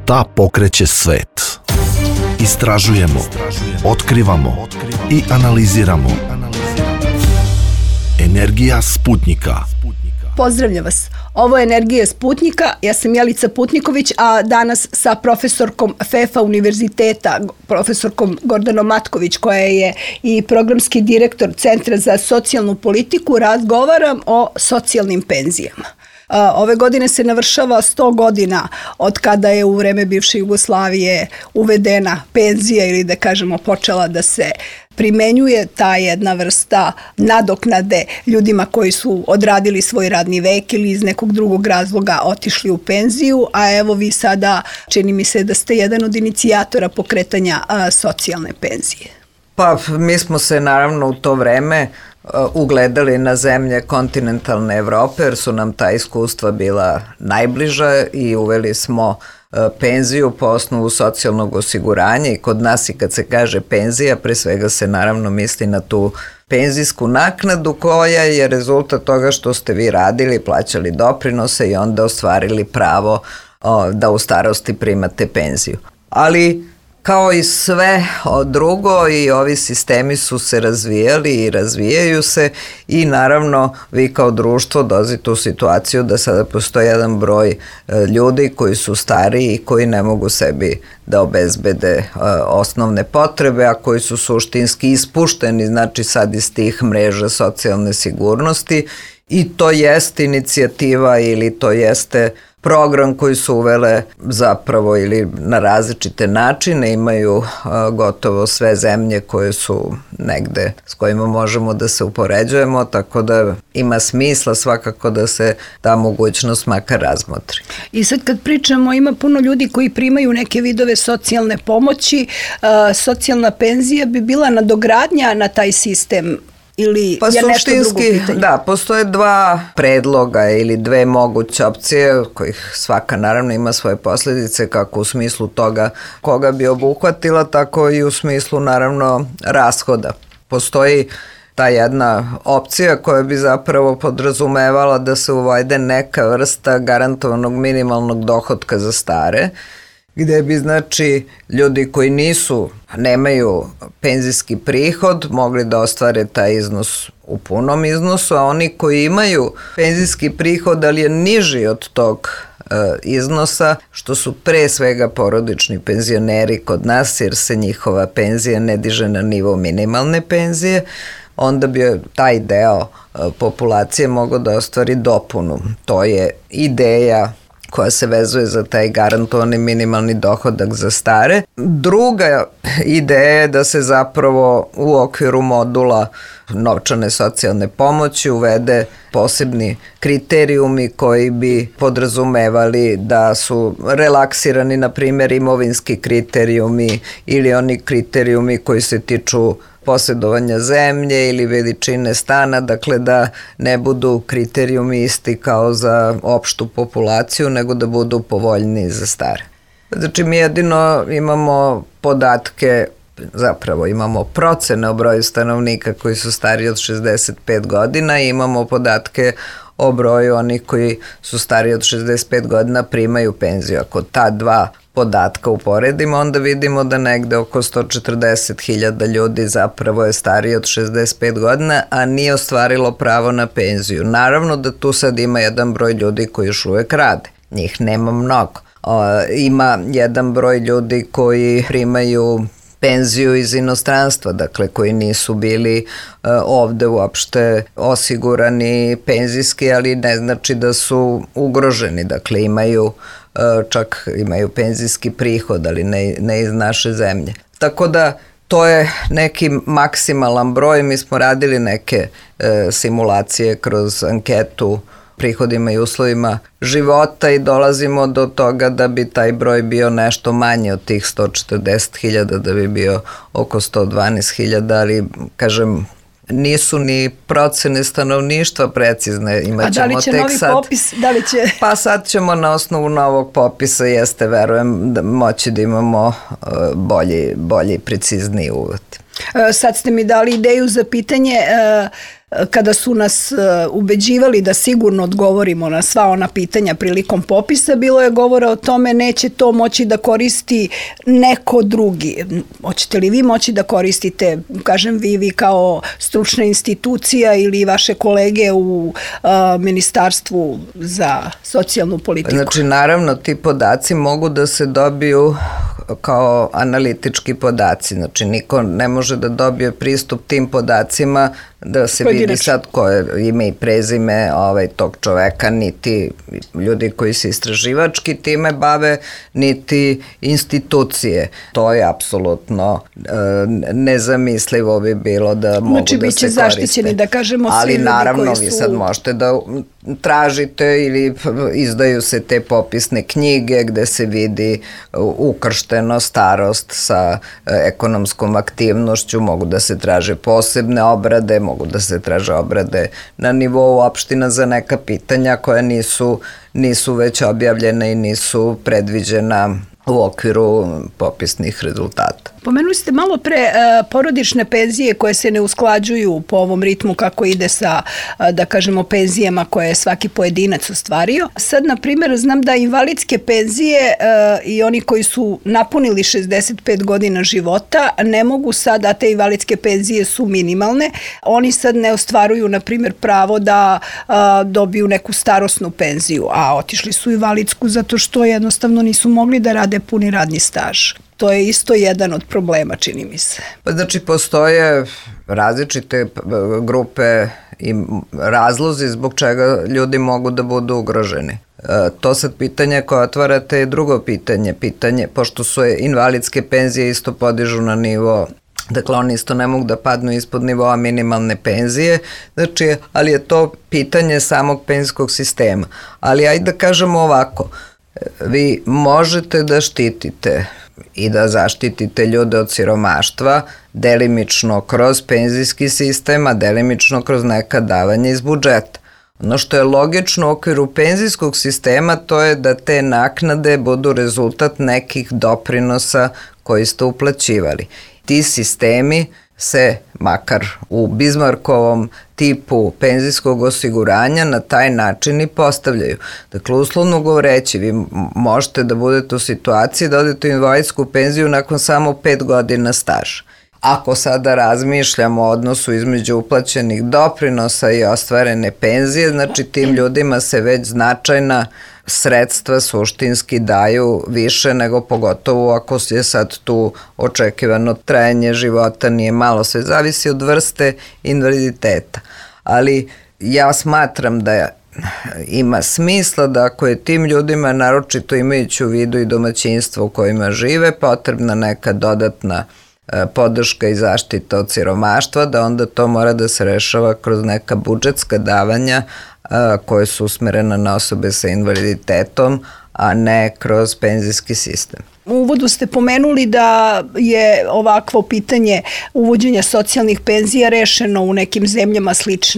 Šta pokreće svet? Istražujemo, otkrivamo i analiziramo. Energija Sputnjika. Pozdravljam vas. Ovo je Energija Sputnjika. Ja sam Jelica Putniković, a danas sa profesorkom FEFA univerziteta, profesorkom Gordanom Matković, koja je i programski direktor Centra za socijalnu politiku, razgovaram o socijalnim penzijama. Ove godine se navršava 100 godina od kada je u vreme bivše Jugoslavije uvedena penzija ili da kažemo počela da se primenjuje ta jedna vrsta nadoknade ljudima koji su odradili svoj radni vek ili iz nekog drugog razloga otišli u penziju, a evo vi sada čini mi se da ste jedan od inicijatora pokretanja socijalne penzije. Pa mi smo se naravno u to vreme ugledali na zemlje kontinentalne Evrope jer su nam ta iskustva bila najbliža i uveli smo penziju po osnovu socijalnog osiguranja i kod nas i kad se kaže penzija, pre svega se naravno misli na tu penzijsku naknadu koja je rezultat toga što ste vi radili, plaćali doprinose i onda ostvarili pravo da u starosti primate penziju. Ali kao i sve drugo i ovi sistemi su se razvijali i razvijaju se i naravno vi kao društvo dolazite u situaciju da sada postoji jedan broj ljudi koji su stariji i koji ne mogu sebi da obezbede osnovne potrebe, a koji su suštinski ispušteni, znači sad iz tih mreža socijalne sigurnosti i to jeste inicijativa ili to jeste program koji su uvele zapravo ili na različite načine, imaju gotovo sve zemlje koje su negde s kojima možemo da se upoređujemo, tako da ima smisla svakako da se ta mogućnost makar razmotri. I sad kad pričamo, ima puno ljudi koji primaju neke vidove socijalne pomoći, socijalna penzija bi bila nadogradnja na taj sistem. Pa suštinski, da, postoje dva predloga ili dve moguće opcije, kojih svaka naravno ima svoje posljedice, kako u smislu toga koga bi obuhvatila, tako i u smislu naravno rashoda. Postoji ta jedna opcija koja bi zapravo podrazumevala da se uvede neka vrsta garantovanog minimalnog dohotka za stare, gde bi znači ljudi koji nemaju penzijski prihod mogli da ostvare taj iznos u punom iznosu, a oni koji imaju penzijski prihod, ali je niži od tog iznosa, što su pre svega porodični penzioneri kod nas, jer se njihova penzija ne diže na nivo minimalne penzije, onda bi taj deo populacije mogao da ostvari dopunu. To je ideja koja se vezuje za taj garantovani minimalni dohodak za stare. Druga ideja je da se zapravo u okviru modula novčane socijalne pomoći uvede posebni kriterijumi koji bi podrazumevali da su relaksirani, na primjer, imovinski kriterijumi ili oni kriterijumi koji se tiču posjedovanja zemlje ili veličine stana, dakle da ne budu kriterijumi isti kao za opštu populaciju, nego da budu povoljniji za stare. Znači mi jedino imamo podatke, zapravo imamo procene o broju stanovnika koji su stariji od 65 godina i imamo podatke o broju onih koji su stariji od 65 godina primaju penziju. Ako ta dva podatka uporedimo, onda vidimo da negde oko 140.000 ljudi zapravo je stariji od 65 godina, a nije ostvarilo pravo na penziju. Naravno da tu sad ima jedan broj ljudi koji još uvek rade. Njih nema mnogo. Ima jedan broj ljudi koji primaju penziju iz inostranstva, dakle koji nisu bili ovde uopšte osigurani penzijski, ali ne znači da su ugroženi, dakle imaju penzijski prihod, ali ne iz naše zemlje. Tako da to je neki maksimalan broj, mi smo radili neke simulacije kroz anketu prihodima i uslovima života i dolazimo do toga da bi taj broj bio nešto manje od tih 140.000, da bi bio oko 112.000, ali kažem, nisu ni procene stanovništva precizne. A da li će novi popis? Pa sad ćemo na osnovu novog popisa, verujem, moći da imamo bolji, precizniji uvod. Sad ste mi dali ideju za pitanje kada su nas ubeđivali da sigurno odgovorimo na sva ona pitanja prilikom popisa, bilo je govora o tome neće to moći da koristi neko drugi. Hoćete li vi moći da koristite, kažem vi kao stručna institucija ili vaše kolege u Ministarstvu za socijalnu politiku? Znači, naravno, ti podaci mogu da se dobiju kao analitički podaci. Znači, niko ne može da dobije pristup tim podacima da se vidi sad koje ime i prezime tog čoveka, niti ljudi koji se istraživački time bave, niti institucije. To je apsolutno nezamislivo bi bilo da mogu da se koriste. Znači, biće zaštićeni, da kažemo, svi ljudi koji su... Ali naravno, vi sad možete da tražite ili izdaju se te popisne knjige gde se vidi ukršteno starost sa ekonomskom aktivnošću, mogu da se traže posebne obrade, mogu da se traže obrade na nivou opština za neka pitanja koja nisu već objavljena i nisu predviđena u okviru popisnih rezultata. Pomenuli ste malo pre porodične penzije koje se ne usklađuju po ovom ritmu kako ide sa, da kažemo, penzijama koje je svaki pojedinac ostvario. Sad, na primjer, znam da invalidske penzije i oni koji su napunili 65 godina života ne mogu sad, a te invalidske penzije su minimalne, oni sad ne ostvaruju, na primjer, pravo da dobiju neku starosnu penziju, a otišli su invalidsku zato što jednostavno nisu mogli da rade puni radni staž. To je isto jedan od problema, čini mi se. Pa znači, postoje različite grupe i razlozi zbog čega ljudi mogu da budu ugroženi. To sad pitanje koje otvarate je drugo pitanje, pošto su invalidske penzije isto podižu na nivo, dakle oni isto ne mogu da padnu ispod nivoa minimalne penzije, znači, ali je to pitanje samog penzijskog sistema. Ali ajde da kažemo ovako, vi možete da štitite i da zaštitite ljude od siromaštva delimično kroz penzijski sistem, a delimično kroz neka davanja iz budžeta. Ono što je logično u okviru penzijskog sistema, to je da te naknade budu rezultat nekih doprinosa koji ste uplaćivali. Ti sistemi se, makar u Bizmarkovom tipu penzijskog osiguranja, na taj način i postavljaju. Dakle, uslovno govoreći, vi možete da budete u situaciji da odete u invalidsku penziju nakon samo 5 godina staža. Ako sada razmišljamo o odnosu između uplaćenih doprinosa i ostvarene penzije, znači tim ljudima se već značajna sredstva suštinski daju više nego pogotovo ako je sad tu očekivano trajanje života nije malo, sve zavisi od vrste invaliditeta. Ali ja smatram da ima smisla da ako je tim ljudima, naročito imajući u vidu i domaćinstvo u kojima žive, potrebna neka dodatna podrška i zaštita od siromaštva, da onda to mora da se rešava kroz neka budžetska davanja koje su usmerena na osobe sa invaliditetom, a ne kroz penzijski sistem. U uvodu ste pomenuli da je ovakvo pitanje uvođenja socijalnih penzija rešeno u nekim zemljama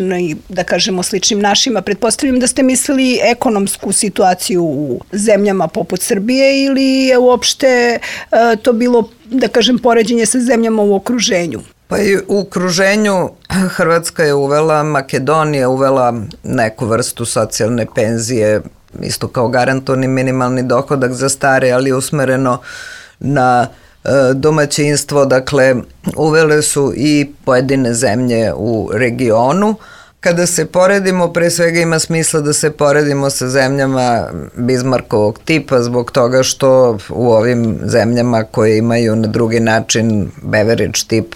da kažemo sličnim našima. Pretpostavljam da ste mislili ekonomsku situaciju u zemljama poput Srbije ili je uopšte to bilo, da kažem, poređenje sa zemljama u okruženju? Pa i u okruženju Hrvatska je uvela, Makedonija uvela neku vrstu socijalne penzije, isto kao garantovani minimalni dohodak za stare, ali usmereno na domaćinstvo. Dakle, uvele su i pojedine zemlje u regionu. Kada se poredimo, pre svega ima smisla da se poredimo sa zemljama Bizmarkovog tipa zbog toga što u ovim zemljama koje imaju na drugi način beverage tip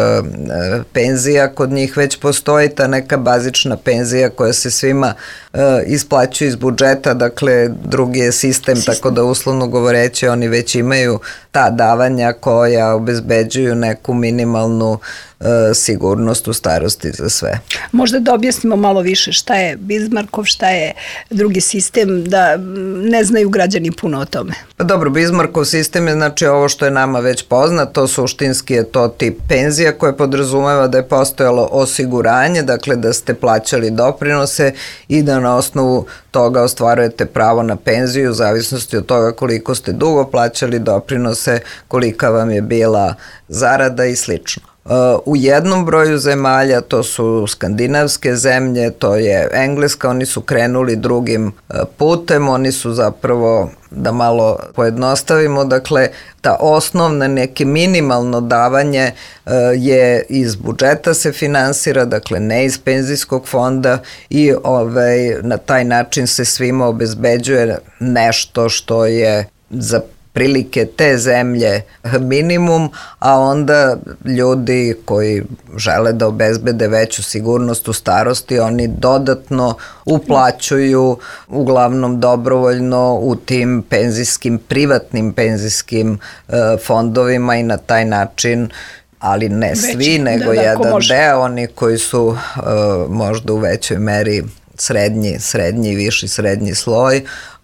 penzija, kod njih već postoji ta neka bazična penzija koja se svima isplaćuje iz budžeta, dakle drugi je sistem, tako da uslovno govoreći oni već imaju ta davanja koja obezbeđuju neku minimalnu sigurnost u starosti za sve. Možda da objasnimo malo više šta je Bizmarkov, šta je drugi sistem, da ne znaju građani puno o tome. Pa dobro, Bizmarkov sistem je znači ovo što je nama već poznato, suštinski je to tip penzija koje podrazumeva da je postojalo osiguranje, dakle da ste plaćali doprinose i da na osnovu toga ostvarujete pravo na penziju u zavisnosti od toga koliko ste dugo plaćali doprinose, kolika vam je bila zarada i slično. u jednom broju zemalja, to su skandinavske zemlje, to je Engleska, oni su krenuli drugim putem, oni su zapravo, da malo pojednostavimo, dakle, ta osnovna neke minimalno davanje je iz budžeta se finansira, dakle ne iz penzijskog fonda i na taj način se svima obezbeđuje nešto što je za prilike te zemlje minimum, a onda ljudi koji žele da obezbede veću sigurnost u starosti, oni dodatno uplaćuju, uglavnom dobrovoljno, u tim privatnim penzijskim fondovima i na taj način, ali ne svi, nego jedan deo, oni koji su možda u većoj meri srednji i viši srednji sloj,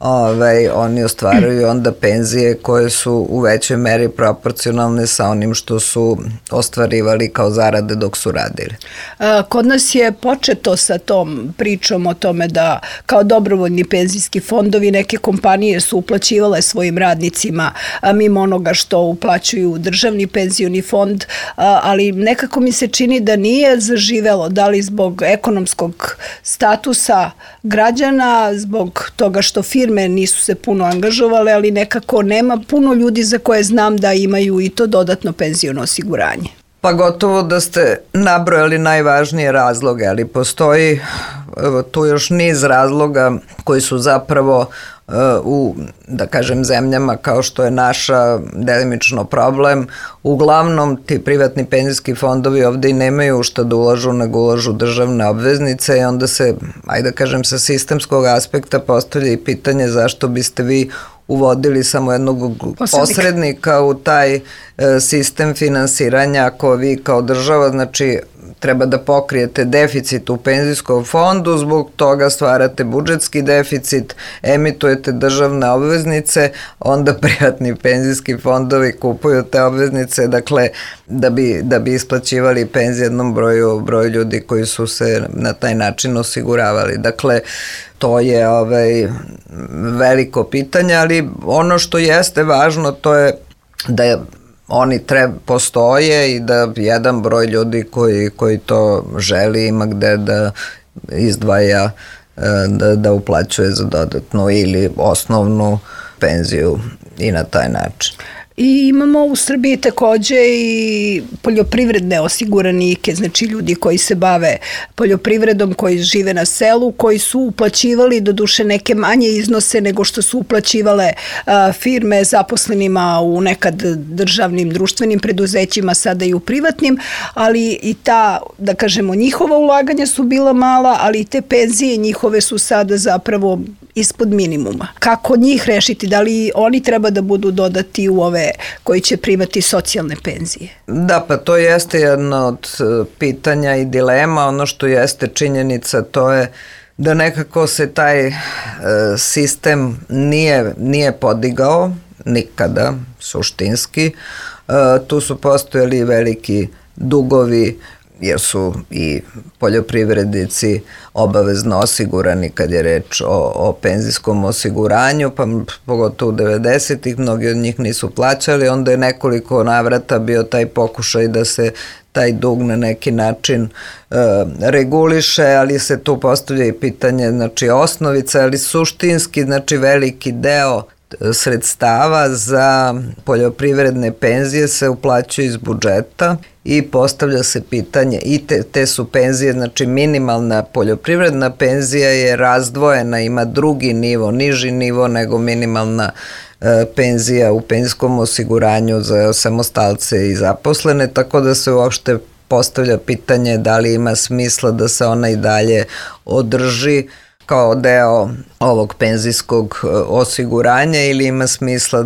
oni ostvaruju onda penzije koje su u većoj meri proporcionalne sa onim što su ostvarivali kao zarade dok su radili. Kod nas je početo sa tom pričom o tome da kao dobrovoljni penzijski fondovi neke kompanije su uplaćivale svojim radnicima mimo onoga što uplaćuju državni penzioni fond, ali nekako mi se čini da nije zaživelo, da li zbog ekonomskog statusa građana, zbog toga što firme nisu se puno angažovale, ali nekako nema puno ljudi za koje znam da imaju i to dodatno penziono osiguranje. Pa gotovo da ste nabrojali najvažnije razloge, ali postoji tu još niz razloga koji su zapravo u, da kažem, zemljama kao što je naša delimično problem. Uglavnom ti privatni penzijski fondovi ovde i nemaju šta da ulažu, nego ulažu državne obveznice i onda se, ajde da kažem, sa sistemskog aspekta postavlja i pitanje zašto biste vi uvodili samo jednog posrednika u taj sistem finansiranja ako vi kao država, znači, treba da pokrijete deficit u penzijskom fondu, zbog toga stvarate budžetski deficit, emitujete državne obveznice, onda privatni penzijski fondovi kupuju te obveznice, dakle, da bi isplaćivali penzije jednom broju ljudi koji su se na taj način osiguravali. Dakle, to je veliko pitanje, ali ono što jeste važno to je da oni postoje i da jedan broj ljudi koji to želi ima gde da izdvaja, da uplaćuje za dodatnu ili osnovnu penziju i na taj način. I imamo u Srbiji takođe i poljoprivredne osiguranike, znači ljudi koji se bave poljoprivredom, koji žive na selu, koji su uplaćivali doduše neke manje iznose nego što su uplaćivale firme zaposlenima u nekad državnim društvenim preduzećima, sada i u privatnim, ali i ta, da kažemo, njihova ulaganja su bila mala, ali i te penzije njihove su sada zapravo ispod minimuma. Kako njih rešiti? Da li oni treba da budu dodati u ove koji će primati socijalne penzije? Da, pa to jeste jedno od pitanja i dilema. Ono što jeste činjenica to je da nekako se taj sistem nije podigao nikada suštinski. Tu su postojali veliki dugovi jer su i poljoprivrednici obavezno osigurani kad je reč o penzijskom osiguranju, pa pogotovo u 90-ih mnogi od njih nisu plaćali, onda je nekoliko navrata bio taj pokušaj da se taj dug na neki način reguliše, ali se tu postavlja i pitanje, znači, osnovica, ali suštinski, znači, veliki deo sredstava za poljoprivredne penzije se uplaćuje iz budžeta i postavlja se pitanje i te su penzije, znači minimalna poljoprivredna penzija je razdvojena, ima drugi nivo, niži nivo nego minimalna penzija u penzijskom osiguranju za samostalce i zaposlene, tako da se uopšte postavlja pitanje da li ima smisla da se ona i dalje održi kao deo ovog penzijskog osiguranja ili ima smisla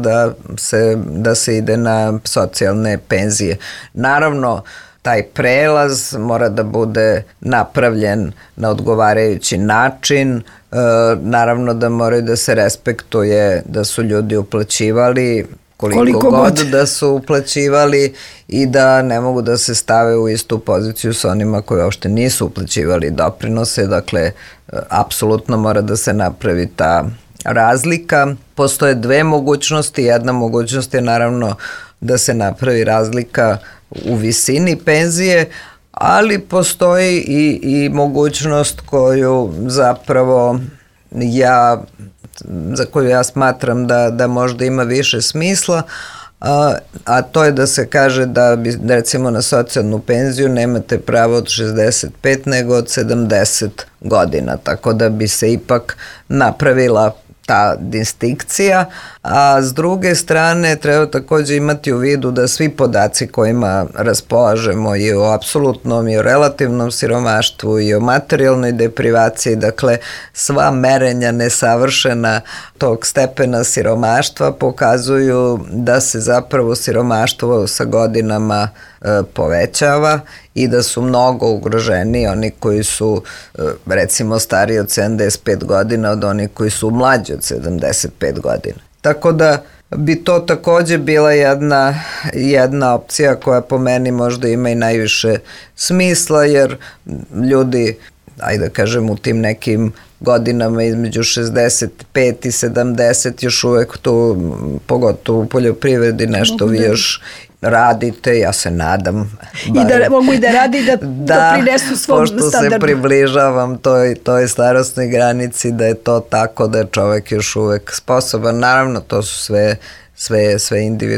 da se ide na socijalne penzije. Naravno, taj prelaz mora da bude napravljen na odgovarajući način, naravno da moraju da se respektuje da su ljudi uplaćivali koliko god da su uplaćivali i da ne mogu da se stave u istu poziciju sa onima koji uopšte nisu uplaćivali doprinose, dakle, apsolutno mora da se napravi ta razlika. Postoje dve mogućnosti, jedna mogućnost je naravno da se napravi razlika u visini penzije, ali postoji i mogućnost koju zapravo za koju ja smatram da možda ima više smisla, a to je da se kaže da bi recimo na socijalnu penziju nemate pravo od 65 nego od 70 godina, tako da bi se ipak napravila ta distinkcija, a s druge strane treba također imati u vidu da svi podaci kojima raspolažemo i o apsolutnom i o relativnom siromaštvu i o materijalnoj deprivaciji, dakle sva merenja nesavršena tog stepena siromaštva pokazuju da se zapravo siromaštvo sa godinama povećava i da su mnogo ugroženi oni koji su recimo stariji od 75 godina od onih koji su mlađi od 75 godina. Tako da bi to također bila jedna opcija koja po meni možda ima i najviše smisla, jer ljudi, ajde da kažem, u tim nekim godinama između 65 i 70 još uvek tu, pogotovo u poljoprivredi, nešto vi još radite, ja se nadam. I da mogu i da radi i da doprinesu svom standardu. Pošto se približavam toj starosnoj granici, da je to tako, da je čovek još uvek sposoban. Naravno, to su sve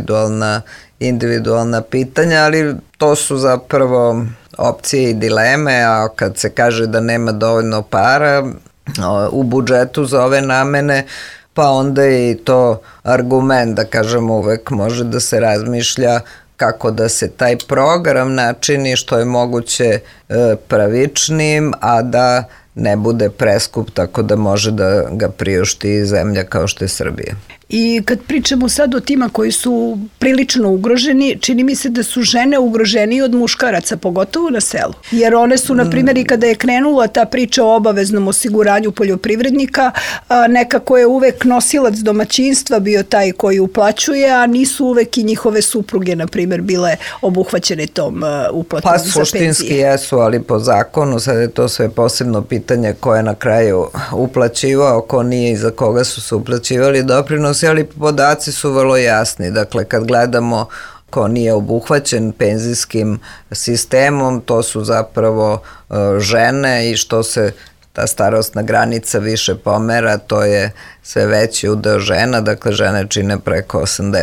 individualna pitanja, ali to su zapravo opcije i dileme, a kad se kaže da nema dovoljno para u budžetu za ove namene, pa onda je i to argument, da kažemo, uvek može da se razmišlja kako da se taj program načini što je moguće pravičnim, a da ne bude preskup, tako da može da ga priušti zemlja kao što je Srbija. I kad pričamo sad o tima koji su prilično ugroženi, čini mi se da su žene ugroženije od muškaraca, pogotovo na selu. Jer one su, na primjer, i kada je krenula ta priča o obaveznom osiguranju poljoprivrednika, nekako je uvek nosilac domaćinstva bio taj koji uplaćuje, a nisu uvek i njihove supruge, na primjer, bile obuhvaćene tom uplatom za penzije. Pa suštinski jesu, ali po zakonu sad je to sve posebno pitanje ko je na kraju uplaćivao, ko nije i za koga su se uplaćivali doprinosi, ali podaci su vrlo jasni. Dakle, kad gledamo ko nije obuhvaćen penzijskim sistemom, to su zapravo žene, i što se ta starosna granica više pomera, to je sve veći udeo žena, dakle žene čine preko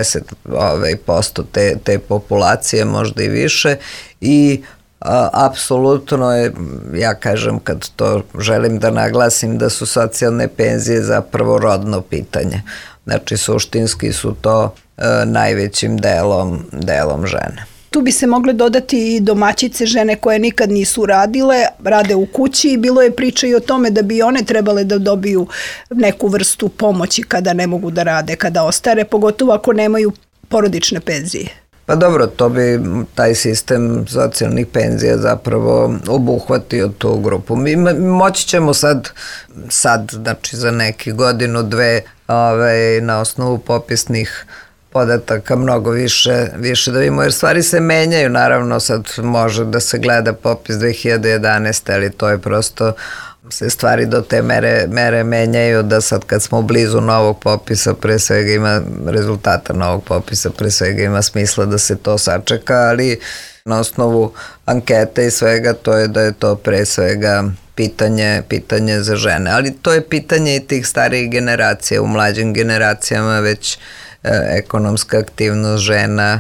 80% te populacije, možda i više, i apsolutno je, ja kažem kad to želim da naglasim, da su socijalne penzije zapravo rodno pitanje. Znači suštinski su to najvećim delom žene. Tu bi se mogle dodati i domaćice, žene koje nikad nisu radile, rade u kući, i bilo je priča i o tome da bi one trebale da dobiju neku vrstu pomoći kada ne mogu da rade, kada ostare, pogotovo ako nemaju porodične penzije. Pa dobro, to bi taj sistem socijalnih penzija zapravo obuhvatio tu grupu. Mi moći ćemo sad, znači za neki godinu, dve, na osnovu popisnih podataka mnogo više da vidimo, jer stvari se menjaju. Naravno, sad može da se gleda popis 2011. ali to je prosto, se stvari do te mere menjaju, da sad kad smo blizu novog popisa, pre svega ima rezultata novog popisa, pre svega ima smisla da se to sačeka, ali na osnovu ankete i svega to je da je to pre svega pitanje za žene. Ali to je pitanje i tih starijih generacija. U mlađim generacijama već ekonomska aktivnost žena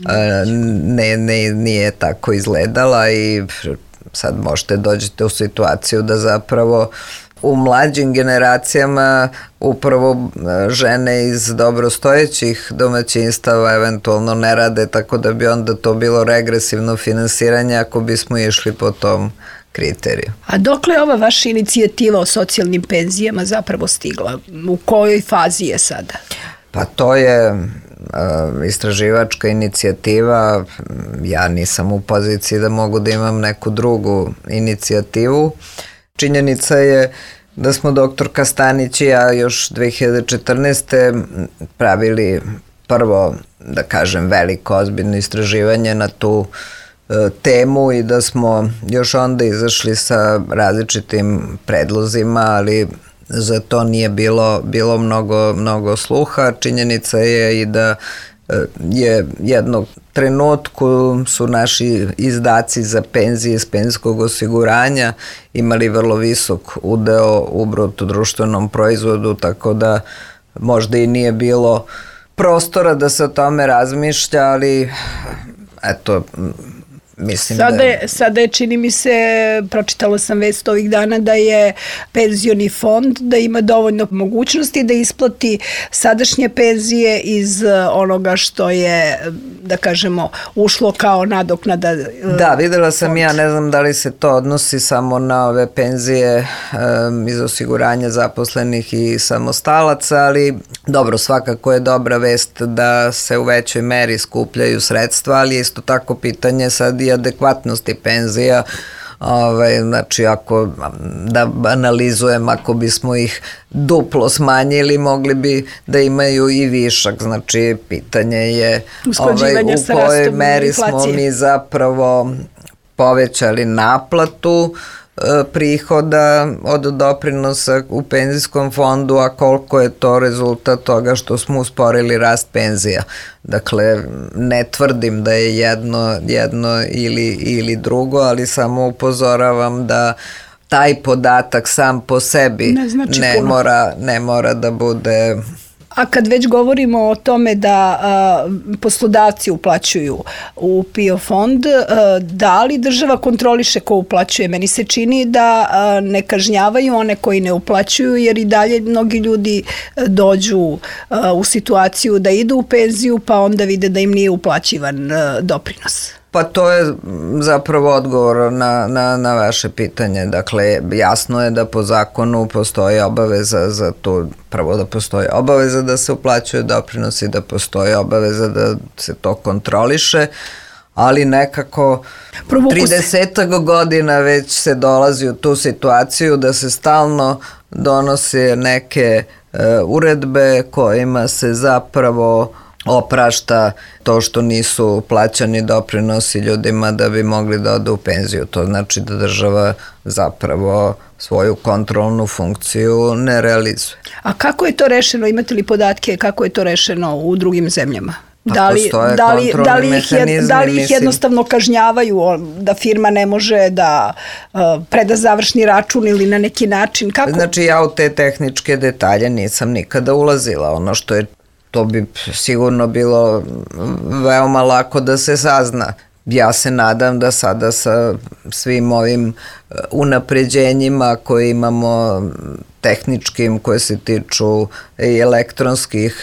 nije tako izgledala, i sad možete dođete u situaciju da zapravo u mlađim generacijama upravo žene iz dobrostojećih domaćinstava eventualno ne rade, tako da bi onda to bilo regresivno finansiranje ako bismo išli po tom kriteriju. A dokle je ova vaša inicijativa o socijalnim penzijama zapravo stigla? U kojoj fazi je sada? Pa to je istraživačka inicijativa. Ja nisam u poziciji da mogu da imam neku drugu inicijativu. Činjenica je da smo doktorka Stanić i ja još 2014. pravili prvo, da kažem, veliko ozbiljno istraživanje na tu temu, i da smo još onda izašli sa različitim predlozima, ali za to nije bilo mnogo sluha. Činjenica je i da je jednog trenutku su naši izdaci za penzije iz penzijskog osiguranja imali vrlo visok udeo u bruto društvenom proizvodu, tako da možda i nije bilo prostora da se o tome razmišlja, ali eto, mislim Sada je, čini mi se, pročitala sam vest ovih dana da je penzioni fond, da ima dovoljno mogućnosti da isplati sadašnje penzije iz onoga što je, da kažemo, ušlo kao nadoknada. Da, videla sam ja, ne znam da li se to odnosi samo na ove penzije iz osiguranja zaposlenih i samostalaca, ali dobro, svakako je dobra vest da se u većoj meri skupljaju sredstva, ali je isto tako pitanje sad i adekvatnosti penzija. Znači, da analizujem, ako bismo ih duplo smanjili, mogli bi da imaju i višak. Znači, pitanje je u kojoj meri smo mi zapravo povećali naplatu prihoda od doprinosa u penzijskom fondu, a koliko je to rezultat toga što smo usporili rast penzija. Dakle, ne tvrdim da je jedno ili drugo, ali samo upozoravam da taj podatak sam po sebi ne mora da bude... A kad već govorimo o tome da poslodavci uplaćuju u PIO fond, da li država kontroliše ko uplaćuje? Meni se čini da ne kažnjavaju one koji ne uplaćuju, jer i dalje mnogi ljudi dođu u situaciju da idu u penziju pa onda vide da im nije uplaćivan doprinos. Pa to je zapravo odgovor na vaše pitanje. Dakle, jasno je da po zakonu postoji obaveza za to, prvo da postoji obaveza da se uplaćuje doprinosi, da postoji obaveza da se to kontroliše, ali nekako 30 godina već se dolazi u tu situaciju da se stalno donose neke uredbe kojima se zapravo oprašta to što nisu plaćani doprinosi ljudima da bi mogli da odu u penziju. To znači da država zapravo svoju kontrolnu funkciju ne realizuje. A kako je to rešeno? Imate li podatke kako je to rešeno u drugim zemljama? Da li ih jednostavno kažnjavaju, da firma ne može da preda završni račun ili na neki način? Kako? Znači, ja u te tehničke detalje nisam nikada ulazila. Ono što je, to bi sigurno bilo veoma lako da se sazna. Ja se nadam da sada sa svim ovim unapređenjima koje imamo tehničkim, koje se tiču i elektronskih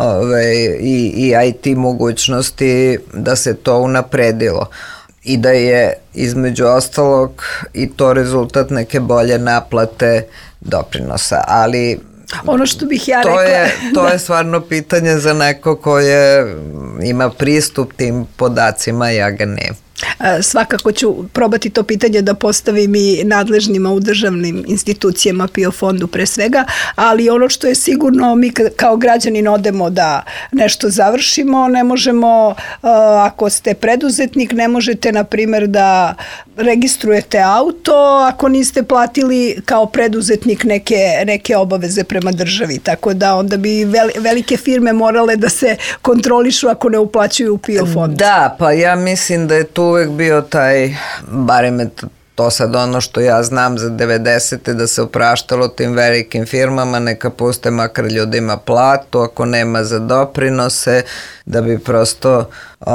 i IT mogućnosti, da se to unapredilo i da je između ostalog i to rezultat neke bolje naplate doprinosa, ali ono što bih ja rekla... To je stvarno pitanje za neko koje ima pristup tim podacima, ja ga nemam. Svakako ću probati to pitanje da postavim i nadležnima u državnim institucijama, PIO fondu pre svega, ali ono što je sigurno, mi kao građanin odemo da nešto završimo, ne možemo, ako ste preduzetnik, ne možete, na primjer, da registrujete auto ako niste platili kao preduzetnik neke obaveze prema državi, tako da onda bi velike firme morale da se kontrolišu ako ne uplaćuju u PIO fond. Da, pa ja mislim da je tu uvek bio taj, barem je to sad ono što ja znam za 90. da se opraštalo tim velikim firmama, neka puste makar ljudima platu, ako nema za doprinose, da bi prosto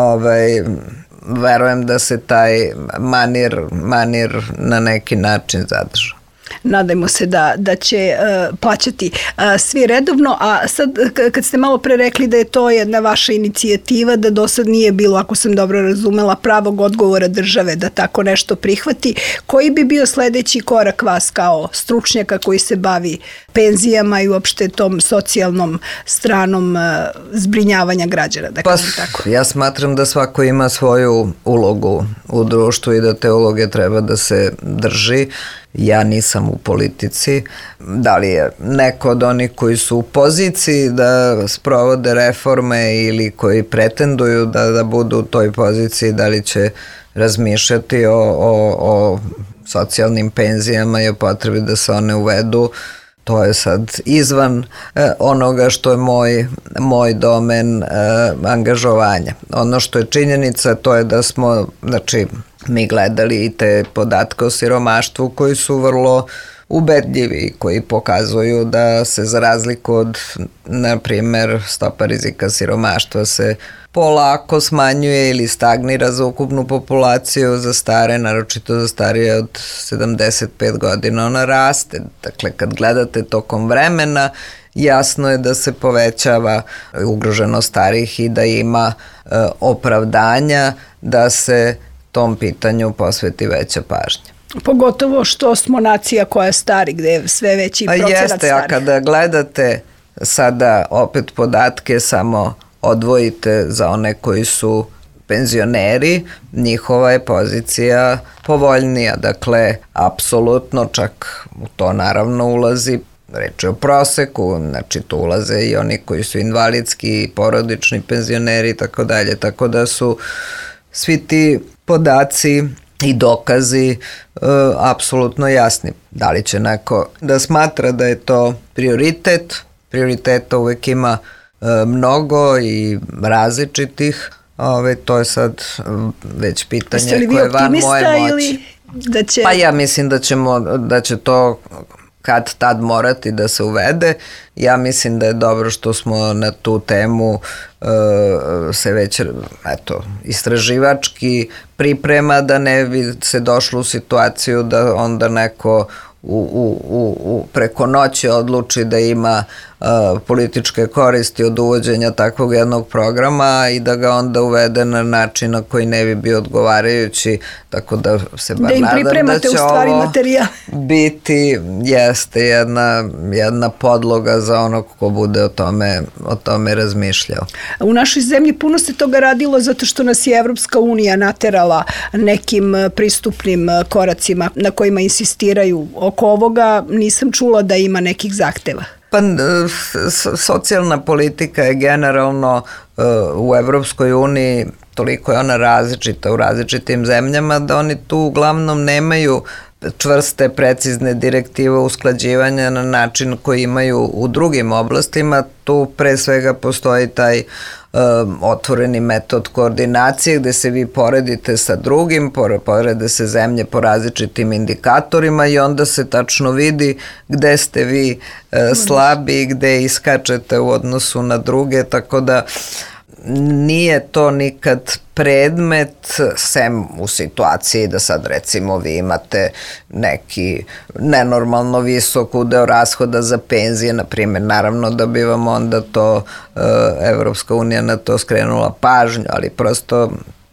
verujem da se taj manir na neki način zadržao. Nadajmo se da će plaćati svi redovno, a sad kad ste malo pre rekli da je to jedna vaša inicijativa, da do sad nije bilo, ako sam dobro razumela, pravog odgovora države da tako nešto prihvati, koji bi bio sledeći korak vas kao stručnjaka koji se bavi penzijama i uopšte tom socijalnom stranom zbrinjavanja građana? Da tako. Ja smatram da svako ima svoju ulogu u društvu i da te uloge treba da se drži. Ja nisam u politici. Da li je neko od onih koji su u poziciji da sprovode reforme ili koji pretenduju da budu u toj poziciji, da li će razmišljati o socijalnim penzijama i o potrebi da se one uvedu, to je sad izvan onoga što je moj domen angažovanja. Ono što je činjenica, to je da smo, znači, mi gledali i te podatke o siromaštvu koji su vrlo ubedljivi, koji pokazuju da se za razliku od, na primjer, stopa rizika siromaštva se polako smanjuje ili stagnira za ukupnu populaciju, za stare, naročito za starije od 75 godina, ona raste. Dakle, kad gledate tokom vremena, jasno je da se povećava ugroženost starijih i da ima opravdanja da se tom pitanju posveti veća pažnja. Pogotovo što smo nacija koja stari, gde je sve veći procenat starih. Jeste, a kada gledate sada opet podatke, samo odvojite za one koji su penzioneri, njihova je pozicija povoljnija. Dakle, apsolutno, čak u to naravno ulazi, reč je o proseku, znači tu ulaze i oni koji su invalidski, porodični penzioneri i tako dalje. Tako da su svi ti podaci i dokazi apsolutno jasni. Da li će neko da smatra da je to prioritet? Prioriteta uvek ima mnogo i različitih. To je sad već pitanje koje je van moje moći. Pa ja mislim da će to kad tad morati da se uvede. Ja mislim da je dobro što smo na tu temu se već istraživački priprema, da ne bi se došlo u situaciju da onda neko preko noći odluči da ima političke koristi od uvođenja takvog jednog programa i da ga onda uvede na način na koji ne bi bio odgovarajući, tako da se bar nadam da će ovo biti jedna podloga za onog ko bude o tome razmišljao. U našoj zemlji puno se toga radilo zato što nas je Evropska unija naterala nekim pristupnim koracima na kojima insistiraju. Oko ovoga nisam čula da ima nekih zahteva. Pa socijalna politika je generalno u Evropskoj uniji, toliko je ona različita u različitim zemljama, da oni tu uglavnom nemaju čvrste, precizne direktive usklađivanja na način koji imaju u drugim oblastima. Tu pre svega postoji taj otvoreni metod koordinacije gde se vi poredite sa drugim, porede se zemlje po različitim indikatorima i onda se tačno vidi gde ste vi slabi, gde iskačete u odnosu na druge, tako da nije to nikad predmet, sem u situaciji da sad recimo vi imate neki nenormalno visok udeo rashoda za penzije, na primjer, naravno da bi vam onda to Evropska unija na to skrenula pažnju, ali prosto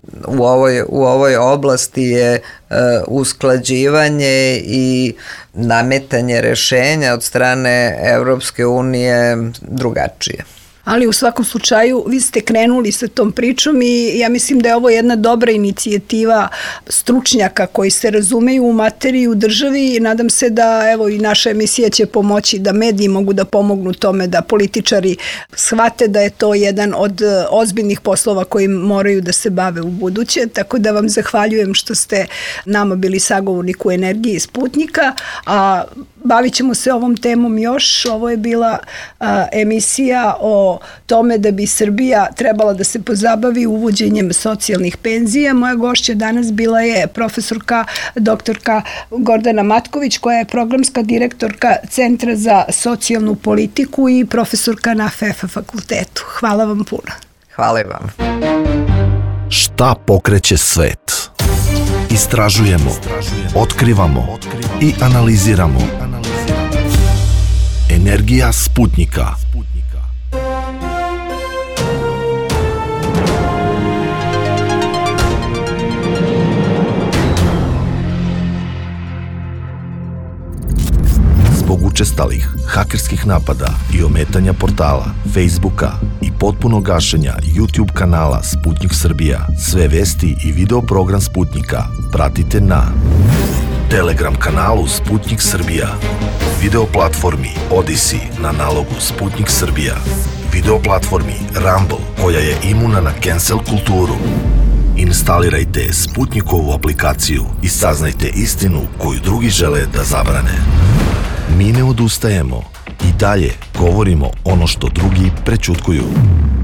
u ovoj oblasti je usklađivanje i nametanje rešenja od strane Evropske unije drugačije. Ali u svakom slučaju vi ste krenuli sa tom pričom i ja mislim da je ovo jedna dobra inicijativa stručnjaka koji se razumeju u materiju u državi i nadam se da evo i naša emisija će pomoći da mediji mogu da pomognu tome, da političari shvate da je to jedan od ozbiljnih poslova kojim moraju da se bave u buduće, tako da vam zahvaljujem što ste nama bili sagovornik u Energiji Sputnika, a bavit ćemo se ovom temom još. Ovo je bila emisija o tome da bi Srbija trebala da se pozabavi uvođenjem socijalnih penzija. Moja gošća danas bila je profesorka doktorka Gordana Matković, koja je programska direktorka Centra za socijalnu politiku i profesorka na FEFA fakultetu. Hvala vam puno. Hvala vam. Šta pokreće svet? Istražujemo, otkrivamo i analiziramo. Energija Sputnika. Zbog učestalih hakerskih napada i ometanja portala, Facebooka i potpunog gašenja YouTube kanala Sputnik Srbija, sve vesti i video program Sputnika pratite na Telegram kanalu Sputnik Srbija, video platformi Odyssey na nalogu Sputnik Srbija, video platformi Rumble koja je imuna na cancel kulturu. Instalirajte Sputnikovu aplikaciju i saznajte istinu koju drugi žele da zabrane. Mi ne odustajemo i dalje govorimo ono što drugi prećutkuju.